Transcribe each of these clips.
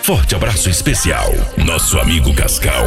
forte abraço especial, nosso amigo Cascão.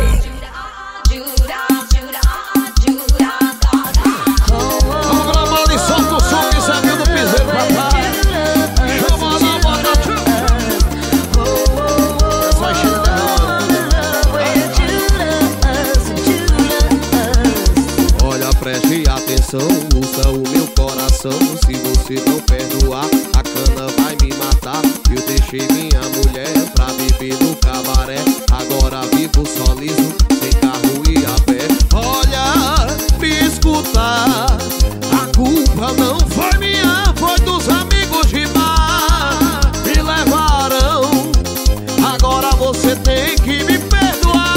Preste atenção, ouça o meu coração. Se você não perdoar, a cana vai me matar. Eu deixei minha mulher pra beber no cabaré. Agora vivo só liso, sem carro e a pé. Olha, me escuta, a culpa não foi minha, foi dos amigos de bar. Me levaram, agora você tem que me perdoar.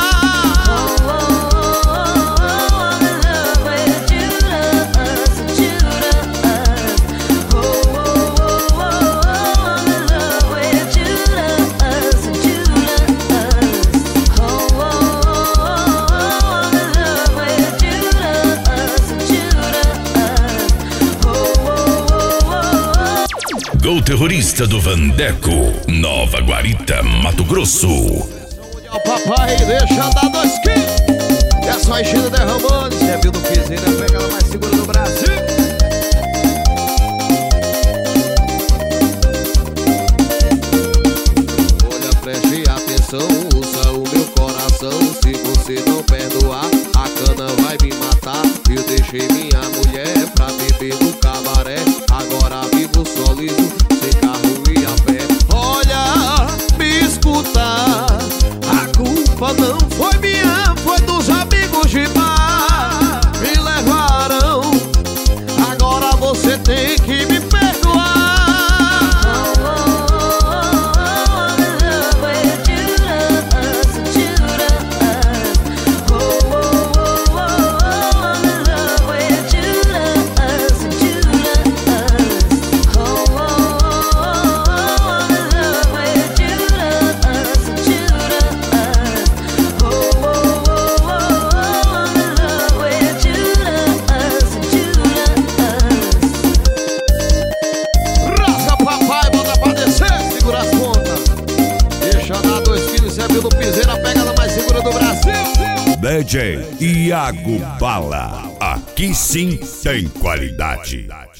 Gol terrorista do Vandeco, Nova Guarita, Mato Grosso. O papai deixa dar 2 quilos. É só enchida derramando. Se é viu do piseiro, é a pegada mais segura do Brasil. Olha, preste atenção, ouça o meu coração. Se você não perdoar, a cana vai me matar. Eu deixei minha mulher pra beber no cabaré. Agora vivo só liso, sem carro e a pé. Olha, me escuta, a culpa não foi minha, foi dos amigos de bar. Me levaram, agora você tem que me perdoar. DJ Iago Bala, aqui sim tem qualidade.